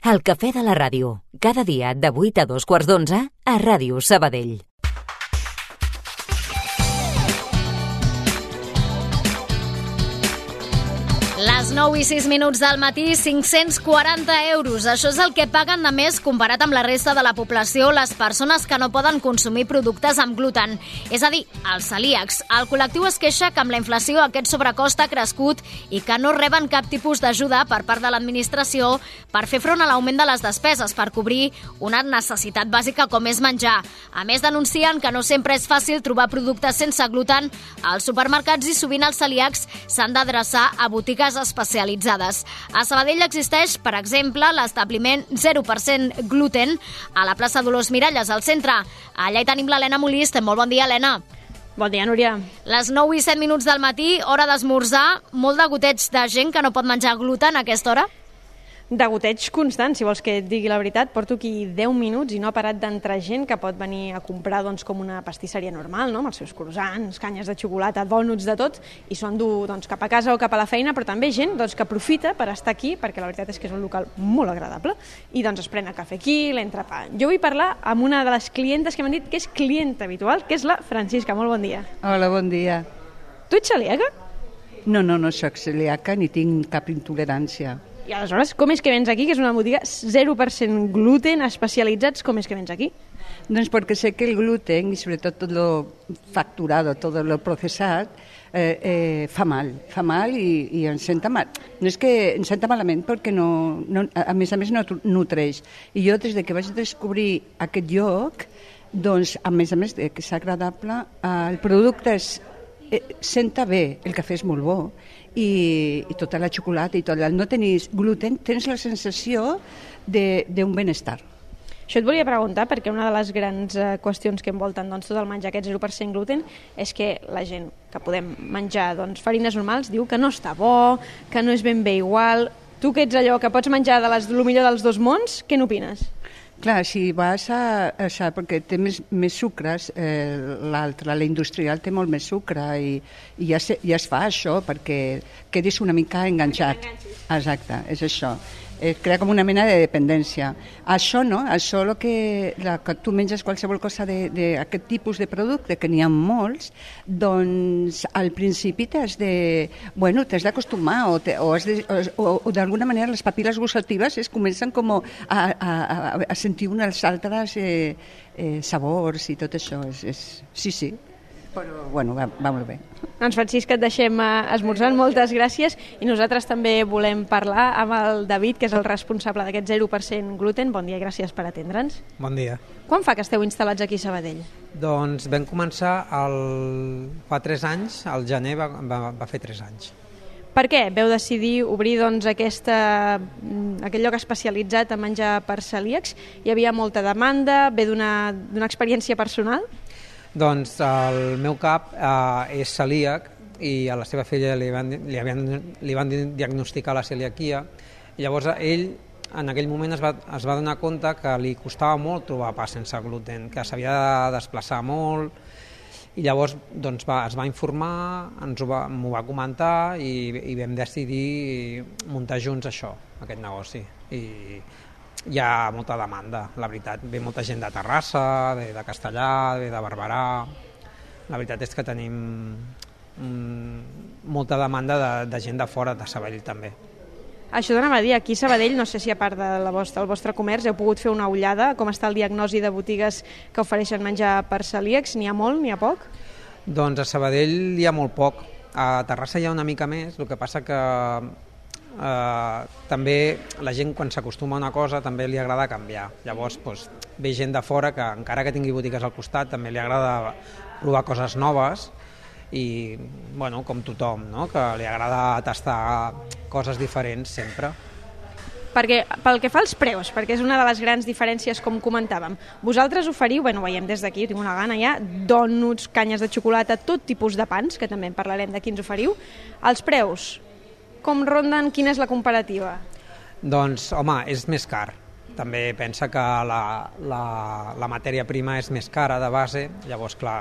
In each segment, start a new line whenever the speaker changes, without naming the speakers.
El cafè de la ràdio, cada dia de 8 a 2:15 a Ràdio Sabadell.
Les 9:06 del matí, 540 euros. Això és el que paguen de més comparat amb la resta de la població les persones que no poden consumir productes amb gluten. És a dir, els celíacs. El col·lectiu es queixa que amb la inflació aquest sobrecost ha crescut i que no reben cap tipus d'ajuda per part de l'administració per fer front a l'augment de les despeses per cobrir una necessitat bàsica com és menjar. A més, denuncien que no sempre és fàcil trobar productes sense gluten als supermercats i sovint els celíacs s'han d'adreçar a botigues especialitzades. A Sabadell existeix, per exemple, l'establiment 0% gluten a la plaça Dolors Miralles, al centre. Allà hi tenim l'Helena Molist. Molt bon dia, Helena.
Bon dia, Núria.
Les 9:07 del matí, hora d'esmorzar, molt de goteig de gent que no pot menjar gluten a aquesta hora?
De goteig constant, si vols que et digui la veritat. Porto aquí 10 minuts i no ha parat d'entrar gent que pot venir a comprar com una pastisseria normal, no? Amb els seus croissants, canyes de xocolata, dònuts, de tot, i s'ho endú cap a casa o cap a la feina, però també gent que aprofita per estar aquí, perquè la veritat és que és un local molt agradable, i es pren el cafè aquí, l'entrepà. Jo vull parlar amb una de les clientes que m'han dit que és clienta habitual, que és la Francisca. Molt bon dia.
Hola, bon dia.
Tu ets celíaca?
No soc celíaca ni tinc cap intolerància.
I aleshores, com és que vens aquí, que és una botiga 0% gluten, especialitzats, com és que vens aquí?
Doncs perquè sé que el gluten, i sobretot tot lo facturado, tot lo processat, fa mal i ens senta mal. No és que ens senta malament perquè a més no nutreix. I jo, des que vaig descobrir aquest lloc, doncs, a més que és agradable, el producte senta bé, el cafè és molt bo, i tota la xocolata i tot. Al no tenir gluten tens la sensació d'un benestar.
Això et volia preguntar, perquè una de les grans qüestions que envolten tot el menjar aquest 0% gluten és que la gent que podem menjar farines normals diu que no està bo, que no és ben bé igual. Tu que ets allò que pots menjar de lo millor dels dos mons, què n'opines?
Clar, si vas a això, perquè té més sucres, l'altre, l'industrial té molt més sucre i ja es fa això perquè quedis una mica enganxat. Exacte, és això. Crea com una mena de dependència. Això no, això que tu menges qualsevol cosa d'aquest tipus de producte, que n'hi ha molts, doncs al principi t'has d'acostumar o d'alguna manera les papil·les gustatives es comencen com a sentir unes altres sabors i tot això. Sí. Però, va molt bé.
Doncs, Francisca, et deixem esmorzant. Moltes gràcies. I nosaltres també volem parlar amb el David, que és el responsable d'aquest 0% gluten. Bon dia i gràcies per atendre'ns.
Bon dia.
Quan fa que esteu instal·lats aquí a Sabadell?
Doncs vam començar fa 3 anys, al gener va fer 3 anys.
Per què veu decidir obrir aquest lloc especialitzat en menjar per celíacs? Hi havia molta demanda, ve d'una experiència personal?
Doncs el meu cap és celíac i a la seva filla li van diagnosticar la celiaquia, i llavors ell en aquell moment es va donar compte que li costava molt trobar pa sense gluten, que s'havia de desplaçar molt, i llavors es va informar, m'ho va comentar i vam decidir muntar junts aquest negoci. I hi ha molta demanda, la veritat. Ve molta gent de Terrassa, ve de Castellà, ve de Barberà. La veritat és que tenim molta demanda de gent de fora de Sabadell també.
Això t'anava a dir, aquí a Sabadell, no sé si a part del vostre comerç heu pogut fer una ullada, com està el diagnosi de botigues que ofereixen menjar per celíacs? N'hi ha molt, n'hi ha poc?
Doncs a Sabadell hi ha molt poc. A Terrassa hi ha una mica més, el que passa que també la gent quan s'acostuma a una cosa també li agrada canviar. Llavors ve gent de fora que encara que tingui botigues al costat també li agrada provar coses noves i com tothom, no? Que li agrada tastar coses diferents sempre.
Perquè pel que fa als preus, perquè és una de les grans diferències, com comentàvem, vosaltres oferiu, veiem des d'aquí, tinc una gana ja, dònuts, canyes de xocolata, tot tipus de pans, que també en parlarem de quins oferiu. Els preus, com ronden, quina és la comparativa?
Doncs, home, és més car. També pensa que la matèria prima és més cara de base, llavors, clar,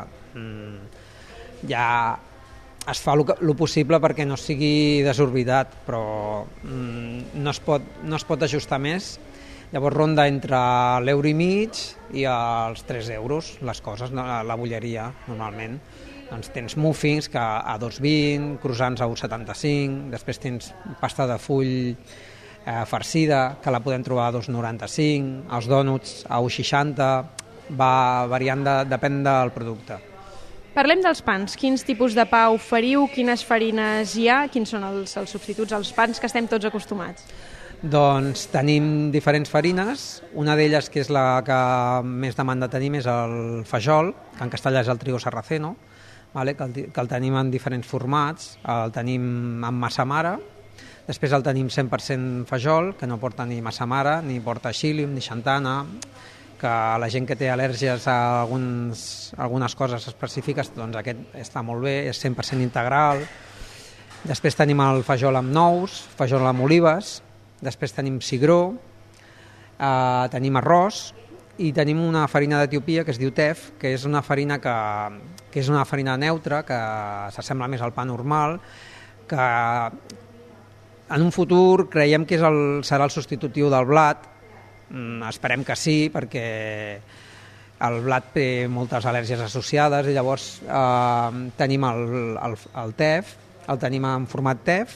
ja es fa el possible perquè no sigui desorbitat, però no es pot ajustar més Llavors ronda entre l'1,5 € i els 3 euros les coses, la bolleria normalment. Doncs tens muffins que a 2,20, croissants a 1,75, després tens pasta de full farcida, que la podem trobar a 2,95, els dònuts a 1,60, va variant, depèn del producte.
Parlem dels pans. Quins tipus de pa oferiu? Quines farines hi ha? Quins són els substituts als pans que estem tots acostumats?
Doncs tenim diferents farines. Una d'elles, que és la que més demanda tenim, és el fajol, que en castellà és el trigo sarraceno, que el tenim en diferents formats. El tenim amb massa mare, després el tenim 100% fajol, que no porta ni massa mare, ni porta xílium, ni xantana, que la gent que té al·lèrgies a algunes coses específiques, doncs aquest està molt bé, és 100% integral. Després tenim el fajol amb nous, fajol amb olives, després tenim cigró, tenim arròs i tenim una farina d'Etiòpia que es diu tef, que és una farina que és una farina neutra, que s'assembla més al pa normal, que en un futur creiem que serà el substitutiu del blat. Esperem que sí, perquè el blat té moltes al·lèrgies associades i llavors tenim el tef, el tenim en format tef,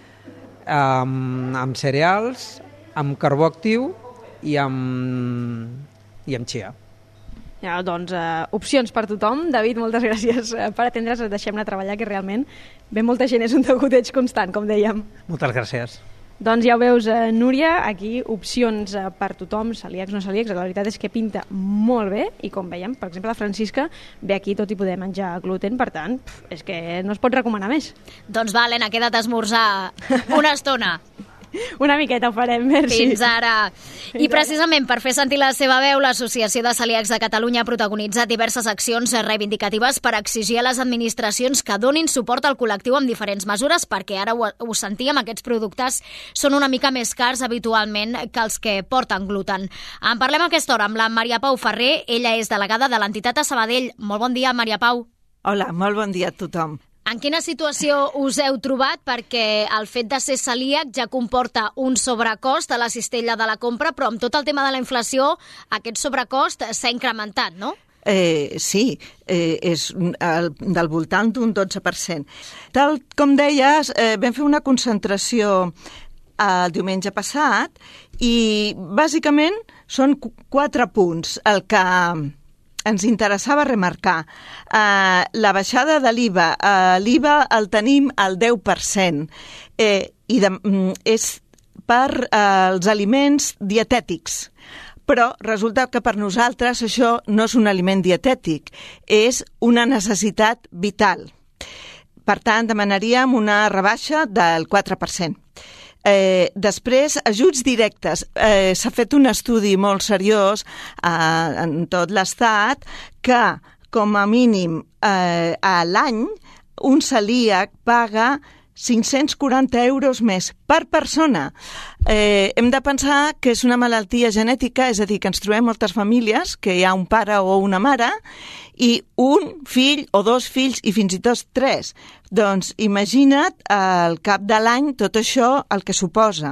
amb cereals, amb carbó actiu i amb chia.
Ja, doncs, opcions per tothom. David, moltes gràcies per atendre's. Et deixem anar a treballar, que realment ve molta gent, és un degoteig constant, com dèiem.
Moltes gràcies.
Doncs ja ho veus, Núria, aquí opcions per tothom, celíacs, no celíacs, la veritat és que pinta molt bé i com veiem, per exemple, la Francisca ve aquí tot i poder menjar gluten, per tant, és que no es pot recomanar més.
Doncs va, Helena, queda't a esmorzar una estona.
Una miqueta ho farem, merci.
Fins ara. I precisament per fer sentir la seva veu, l'Associació de Celíacs de Catalunya ha protagonitzat diverses accions reivindicatives per exigir a les administracions que donin suport al col·lectiu amb diferents mesures, perquè ara ho sentíem, aquests productes són una mica més cars habitualment que els que porten gluten. En parlem a aquesta hora amb la Maria Pau Ferrer, ella és delegada de l'entitat a Sabadell. Molt bon dia, Maria Pau.
Hola, molt bon dia a tothom.
En quina situació us heu trobat? Perquè el fet de ser celíac ja comporta un sobrecost a la cistella de la compra, però amb tot el tema de la inflació aquest sobrecost s'ha incrementat, no?
Sí, és del voltant d'un 12%. Tal com deies, vam fer una concentració el diumenge passat i bàsicament són 4 punts el que ens interessava remarcar. La baixada de l'IVA. L'IVA el tenim al 10% i és per els aliments dietètics. Però resulta que per nosaltres això no és un aliment dietètic, és una necessitat vital. Per tant, demanaríem una rebaixa del 4%. Després, ajuts directes. S'ha fet un estudi molt seriós en tot l'Estat que, com a mínim, a l'any, un celíac paga 540 euros més per persona. Hem de pensar que és una malaltia genètica, és a dir, que ens trobem moltes famílies que hi ha un pare o una mare i un fill o 2 fills i fins i tot 3. Doncs imagina't al cap de l'any tot això el que suposa.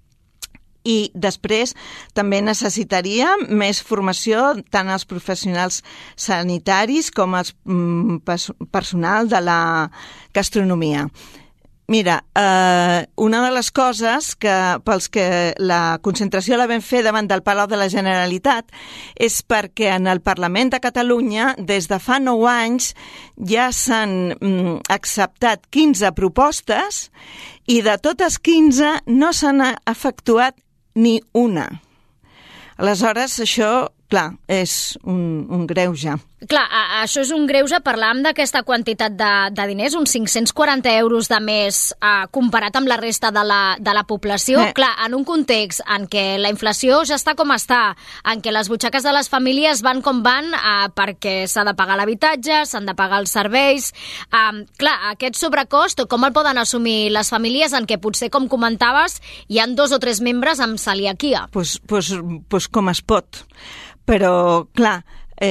I després també necessitaria més formació tant als professionals sanitaris com als personal de la gastronomia. Mira, una de les coses pels que la concentració la vam fer davant del Palau de la Generalitat és perquè en el Parlament de Catalunya des de fa 9 anys ja s'han acceptat 15 propostes i de totes 15 no s'han efectuat ni una. Aleshores, això, clar, és un greuge.
Clar, això és un greuge. Parlàvem d'aquesta quantitat de diners, uns 540 euros de més comparat amb la resta de la població. Clar, en un context en què la inflació ja està com està, en què les butxaques de les famílies van com van perquè s'ha de pagar l'habitatge, s'han de pagar els serveis. Clar, aquest sobrecost, com el poden assumir les famílies en què potser, com comentaves, hi ha 2 o 3 membres amb celiaquia?
Pues com es pot. Però, clar,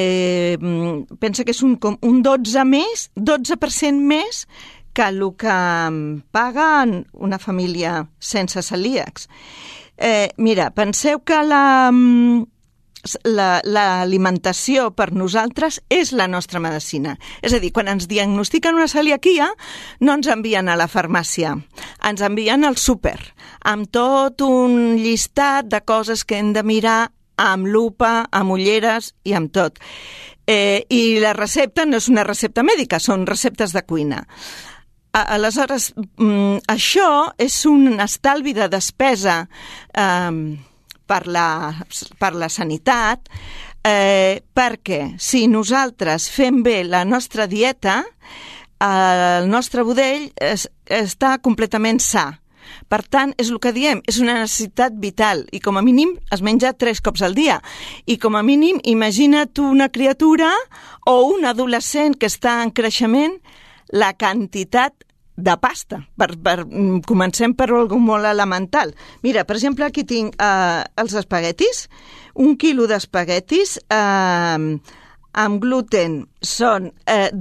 pensa que és un 12% més que el que paga una família sense celíacs. Mira, penseu que l'alimentació per nosaltres és la nostra medicina. És a dir, quan ens diagnostiquen una celiaquia, no ens envien a la farmàcia, ens envien al súper, amb tot un llistat de coses que hem de mirar amb lupa, amb ulleres i amb tot. I la recepta no és una recepta mèdica, són receptes de cuina. Aleshores, això és un estalvi de despesa per la sanitat, perquè si nosaltres fem bé la nostra dieta, el nostre budell està completament sa. Per tant, és el que diem, és una necessitat vital i com a mínim es menja 3 cops al dia. I com a mínim, imagina't una criatura o un adolescent que està en creixement, la quantitat de pasta. Comencem per algú molt elemental. Mira, per exemple, aquí tinc els espaguetis. 1 quilo d'espaguetis amb gluten són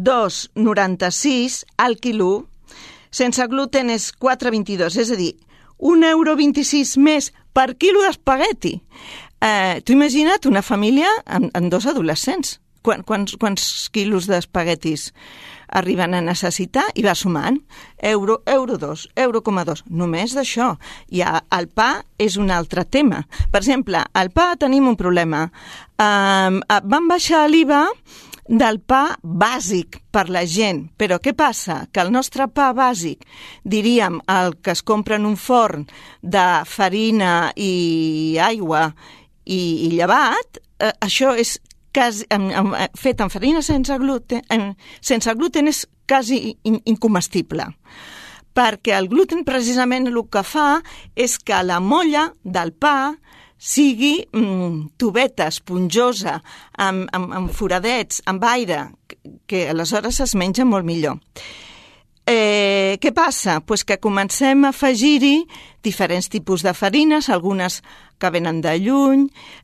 2,96 al quilo. Sense gluten és 4,22, és a dir, 1,26 € més per quilo d'espagueti. Tu imagina't una família amb 2 adolescents. Quants quilos d'espaguetis arriben a necessitar i va sumant. Euro 2, euro, només d'això. I el pa és un altre tema. Per exemple, al pa tenim un problema. Vam baixar l'IVA del pa bàsic per la gent, però què passa? Que el nostre pa bàsic, diríem, el que es compra en un forn de farina i aigua i llevat, això és fet amb farina sense gluten és quasi incomestible, perquè el gluten precisament el que fa és que la molla del pa sigui tubeta, esponjosa, amb foradets, amb aire, que aleshores es menja molt millor. Què passa? Pues que comencem a afegir-hi diferents tipus de farines, algunes que venen de lluny.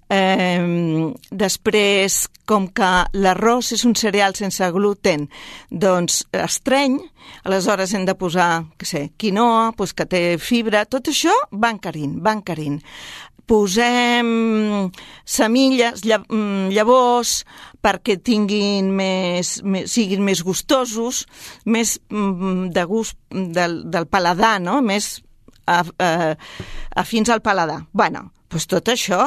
Després, com que l'arròs és un cereal sense gluten, doncs estreny, aleshores hem de posar, quinoa, pues que té fibra, tot això va encarint. Posem semilles, llavors, perquè siguin més gustosos, més de gust del paladar, no? Més afins al paladar. Bueno, doncs tot això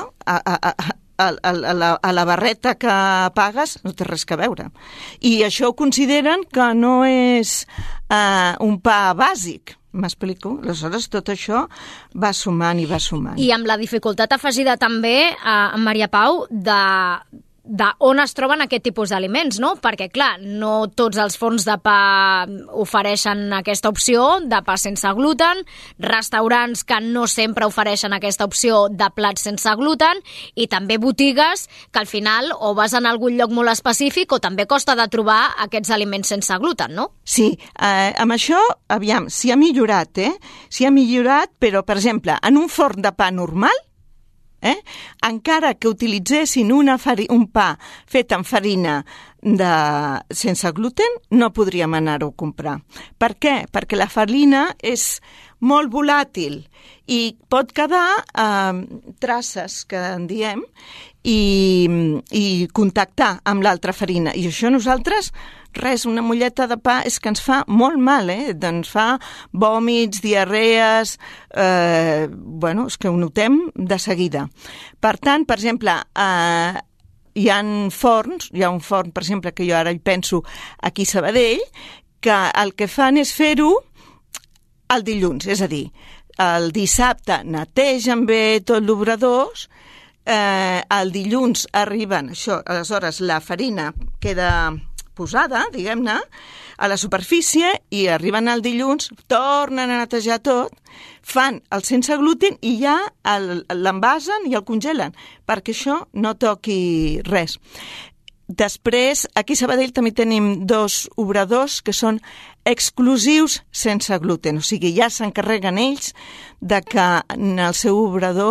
a la barreta que pagues no té res a veure. I això ho consideren que no és un pa bàsic. M'explico? Aleshores, tot això va sumant i va sumant.
I amb la dificultat afegida també, Maria Pau, de on es troben aquest tipus d'aliments, no? Perquè, clar, no tots els forns de pa ofereixen aquesta opció de pa sense gluten, restaurants que no sempre ofereixen aquesta opció de plats sense gluten i també botigues que al final o vas en algun lloc molt específic o també costa de trobar aquests aliments sense gluten, no?
Sí, amb això, aviam, s'hi ha millorat, s'hi ha millorat, però, per exemple, en un forn de pa normal, encara que utilitzessin un pa fet amb farina sense gluten, no podríem anar-ho a comprar. Per què? Perquè la farina és molt volàtil i pot quedar traces, que en diem, i contactar amb l'altra farina. I això nosaltres, una molleta de pa és que ens fa molt mal, ens fa vòmits, diarrees, és que ho notem de seguida. Per tant, per exemple, hi ha un forn, per exemple, que jo ara hi penso aquí a Sabadell, que el que fan és fer-ho el dilluns, és a dir, el dissabte netegen bé tot l'obrador, el dilluns arriben, aleshores la farina queda posada, diguem-ne, a la superfície i arriben el dilluns, tornen a netejar tot, fan el sense gluten i ja l'envasen i el congelen, perquè això no toqui res. Després, aquí a Sabadell també tenim 2 obradors que són exclusius sense gluten, o sigui, ja s'encarreguen ells de que en el seu obrador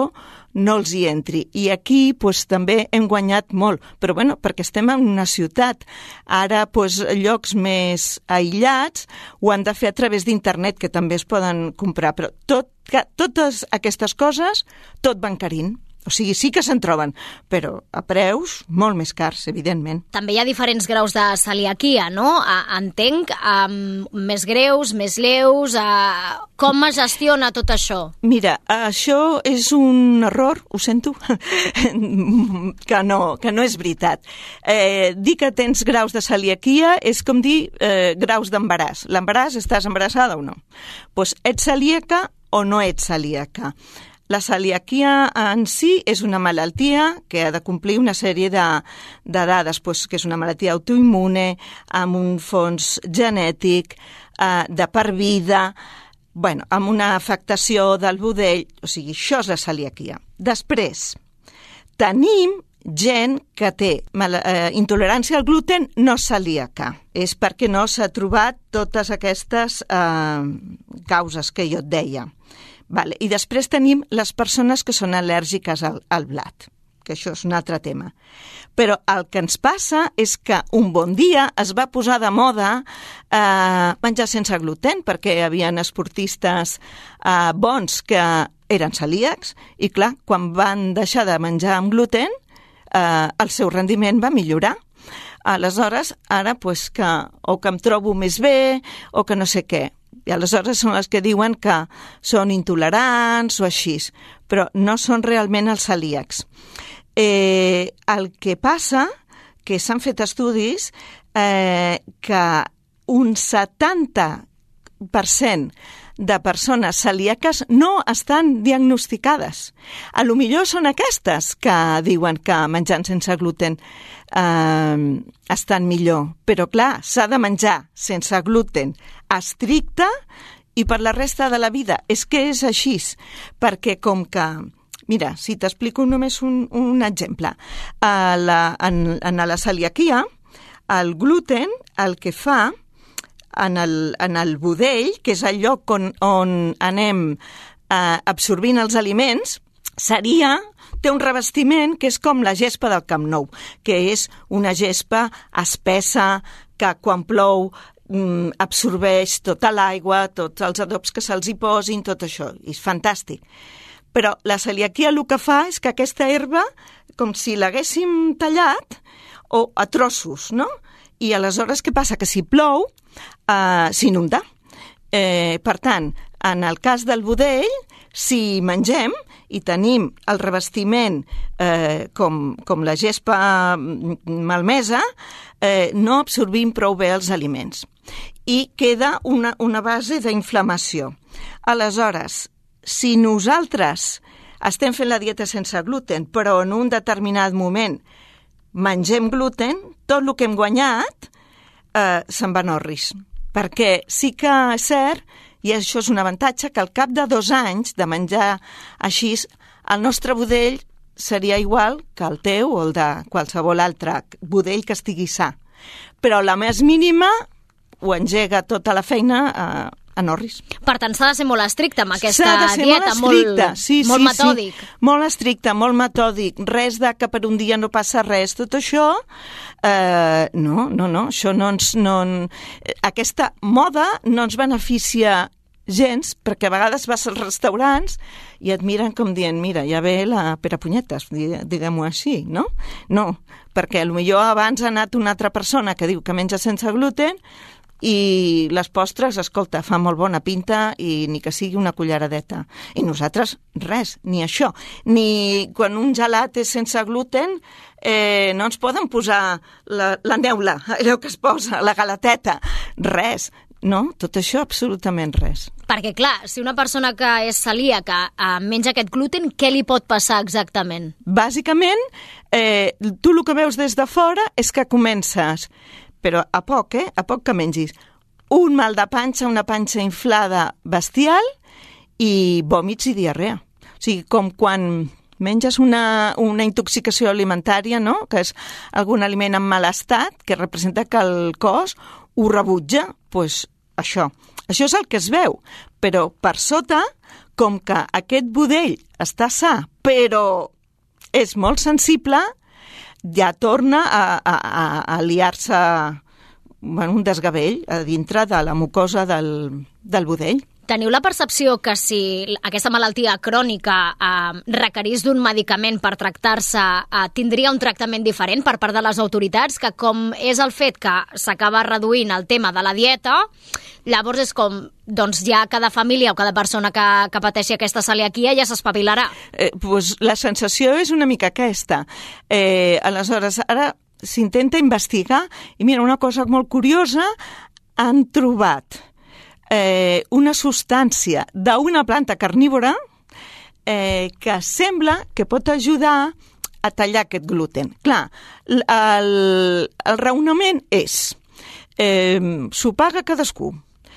no els hi entri. I aquí també hem guanyat molt, però perquè estem en una ciutat. Ara llocs més aïllats ho han de fer a través d'internet, que també es poden comprar, però totes aquestes coses tot van encarint. O sigui, sí que se'n troben, però a preus molt més cars, evidentment.
També hi ha diferents graus de celiaquia, no? Entenc, més greus, més lleus... Com es gestiona tot això?
Mira, això és un error, ho sento, que no és veritat. Dir que tens graus de celiaquia és com dir graus d'embaràs. L'embaràs, estàs embarassada o no? Doncs ets celíaca o no ets celíaca? La celiaquia en si és una malaltia que ha de complir una sèrie de dades, que és una malaltia autoimmune, amb un fons genètic, de per vida, amb una afectació del budell, o sigui, això és la celiaquia. Després, tenim gent que té intolerància al gluten no celíaca. És perquè no s'ha trobat totes aquestes causes que jo et deia. I després tenim les persones que són al·lèrgiques al blat, que això és un altre tema. Però el que ens passa és que un bon dia es va posar de moda menjar sense gluten, perquè hi havia esportistes bons que eren celíacs i, clar, quan van deixar de menjar amb gluten, el seu rendiment va millorar. Aleshores, ara, que em trobo més bé o que no sé què. I aleshores són les que diuen que són intolerants o així, però no són realment els celíacs. El que passa, que s'han fet estudis, que un 70% de persones celíaques no estan diagnosticades. A lo millor són aquestes que diuen que menjant sense gluten estan millor. Però clar, s'ha de menjar sense gluten estricte i per la resta de la vida. És que és així, perquè com que... Mira, si t'explico només un exemple. En la celiaquia, el gluten el que fa en el budell, que és el lloc on anem absorbint els aliments, té un revestiment que és com la gespa del Camp Nou, que és una gespa espessa que quan plou absorbeix tota l'aigua, tots els adobs que se'ls hi posin, tot això. És fantàstic. Però la celiaquia el que fa és que aquesta herba, com si l'haguéssim tallat, o a trossos, no? I aleshores què passa? Que si plou, s'inunda. Per tant, en el cas del budell, si mengem i tenim el revestiment com la gespa malmesa, no absorbim prou bé els aliments. I queda una base d'inflamació. Aleshores, si nosaltres estem fent la dieta sense gluten, però en un determinat moment mengem gluten, tot el que hem guanyat se'n va en orris. Perquè sí que és cert, i això és un avantatge, que al cap de 2 anys de menjar així, el nostre budell seria igual que el teu o el de qualsevol altre budell que estigui sa. Però la més mínima ho engega tota la feina en orris.
Per tant, s'ha de ser molt estricte amb aquesta dieta, molt metòdic.
Sí. Molt estricte, molt metòdic. Res de que per un dia no passa res. Tot això, no. Això aquesta moda no ens beneficia gens, perquè a vegades vas als restaurants i et miren com dient, mira, ja ve la perapunyetes, diguem-ho així, no? No, perquè potser abans ha anat una altra persona que diu que menja sense gluten i les postres, escolta, fa molt bona pinta i ni que sigui una culleradeta. I nosaltres, res, ni això. Ni quan un gelat és sense gluten, no ens poden posar la neula, allò que es posa, la galateta, res. No, tot això absolutament res.
Perquè, clar, si una persona que és celíaca menja aquest gluten, què li pot passar exactament?
Bàsicament, tu el que veus des de fora és que comences, però a poc que mengis, un mal de panxa, una panxa inflada bestial i vòmits i diarrea. O sigui, com quan menges una intoxicació alimentària, no?, que és algun aliment en mal estat, que representa que el cos ho rebutja, doncs això. Això és el que es veu, però per sota, com que aquest budell està sa, però és molt sensible, ja torna a liar-se un desgavell a dintre de la mucosa del budell.
Teniu la percepció que si aquesta malaltia crònica requerís d'un medicament per tractar-se, tindria un tractament diferent per part de les autoritats, que com és el fet que s'acaba reduint el tema de la dieta, llavors és com, doncs ja cada família o cada persona que pateixi aquesta celiaquia ja s'espavilarà.
Pues la sensació és una mica aquesta. Aleshores, ara s'intenta investigar i mira, una cosa molt curiosa, han trobat una substància d'una planta carnívora que sembla que pot ajudar a tallar aquest gluten. Clar, el raonament és s'ho paga cadascú.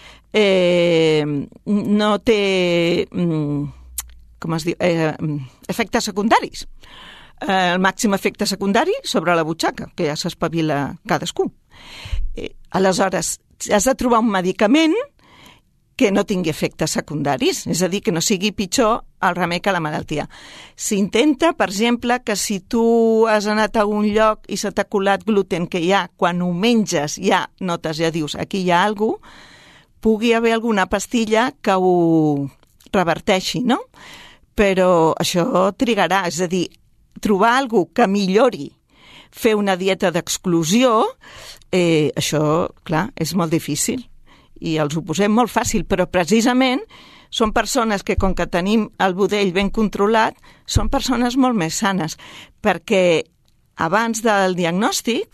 No té com es diu, efectes secundaris. El màxim efecte secundari sobre la butxaca, que ja s'espavila cadascú. Aleshores, has de trobar un medicament que no tingui efectes secundaris, és a dir, que no sigui pitjor el remei que la malaltia. S'intenta, per exemple, que si tu has anat a un lloc i se t'ha colat gluten, que ja quan ho menges ja notes, ja dius, aquí hi ha alguna cosa, pugui haver alguna pastilla que ho reverteixi, no? Però això trigarà, és a dir, trobar alguna cosa que millori fer una dieta d'exclusió, això, clar, és molt difícil. I els ho posem molt fàcil, però precisament són persones que, com que tenim el budell ben controlat, són persones molt més sanes, perquè abans del diagnòstic,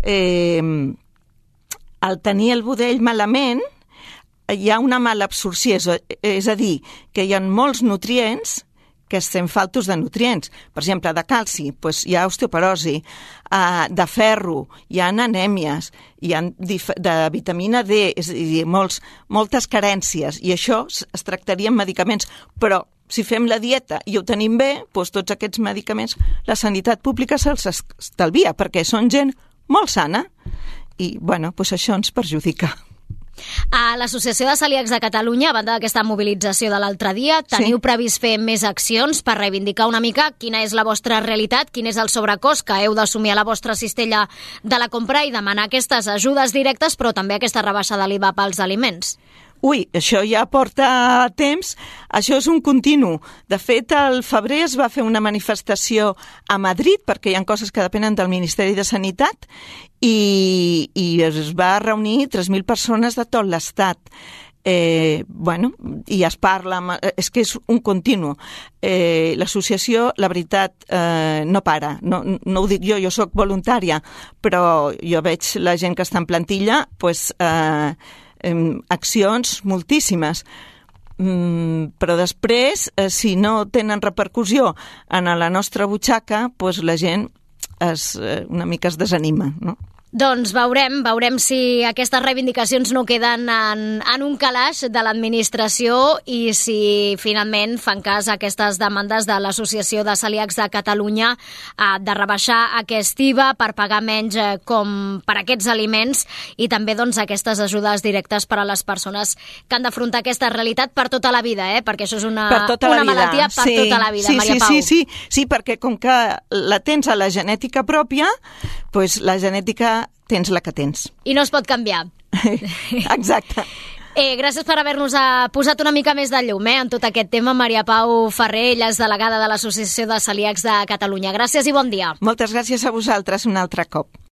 al tenir el budell malament, hi ha una mala absorció, és a dir, que hi ha molts nutrients que estem faltos de nutrients. Per exemple, de calci, doncs hi ha osteoporosi, de ferro, hi ha anèmies, hi ha de vitamina D, és a dir, moltes carències, i això es tractaria amb medicaments, però si fem la dieta i ho tenim bé, doncs tots aquests medicaments la sanitat pública se'ls estalvia, perquè són gent molt sana, i bueno, doncs això ens perjudica.
A l'Associació de Celíacs de Catalunya, a banda d'aquesta mobilització de l'altre dia, teniu previst fer més accions per reivindicar una mica quina és la vostra realitat, quin és el sobrecost que heu d'assumir a la vostra cistella de la compra i demanar aquestes ajudes directes, però també aquesta rebaixa de l'IVA pels aliments?
Ui, això ja porta temps, això és un continu. De fet, al febrer es va fer una manifestació a Madrid, perquè hi ha coses que depenen del Ministeri de Sanitat, i es va reunir 3.000 persones de tot l'estat. I es parla, és que és un continu. L'associació, la veritat, no para, no ho dic jo soc voluntària, però jo veig la gent que està en plantilla, accions moltíssimes, però després, si no tenen repercussió en la nostra butxaca, doncs la gent una mica es desanima, no?
Doncs veurem si aquestes reivindicacions no queden en un calaix de l'administració i si finalment fan cas a aquestes demandes de l'Associació de Celíacs de Catalunya de rebaixar aquest IVA per pagar menys com per aquests aliments i també doncs aquestes ajudes directes per a les persones que han d'afrontar aquesta realitat per tota la vida, perquè això és una malaltia per tota la vida, Maria Pau.
Sí, perquè com que la tens a la genètica pròpia, doncs la genètica tens la que tens.
I no es pot canviar.
Exacte.
Gràcies per haver-nos posat una mica més de llum en tot aquest tema. Maria Pau Ferrer, ella és delegada de l'Associació de Celíacs de Catalunya. Gràcies i bon dia.
Moltes gràcies a vosaltres un altre cop.